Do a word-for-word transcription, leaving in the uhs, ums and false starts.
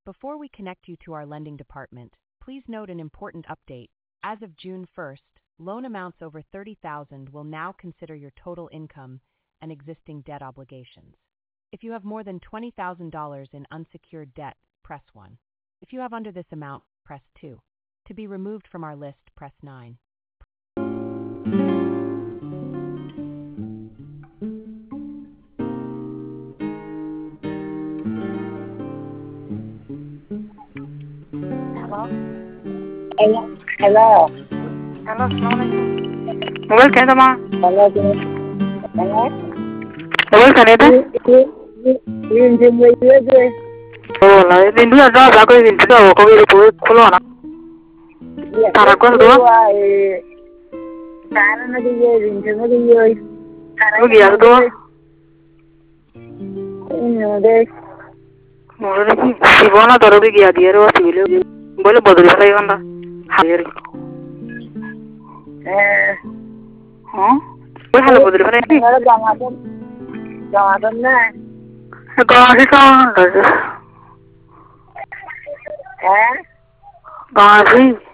Before we connect you to our lending department, please note an important update. As of June first, loan amounts over thirty thousand dollars will now consider your total income and existing debt obligations. If you have more than twenty thousand dollars in unsecured debt, press one. If you have under this amount, press two. To be removed from our list, press nine. Hello. Hello. Hello. Hello, Assalamualaikum. Mobile kaya tama? Hello. Hello. Mobile kaya ta? Yun din mo yun eh. Oh, la. Din dua dah aku din tu aku kau itu kulo na. Tara ko tu? Tara na diyo, din mo diyo. Aku dia tu. Ini deh. Mula ni si bona taruh dia dia ro si bile. Boleh bodol saya kan dah. Hadir. Eh. Huh? Boleh halu bodol saya ni. Kalau jangan tu, jangan tu na. Kau si kau. Eh? Kau si.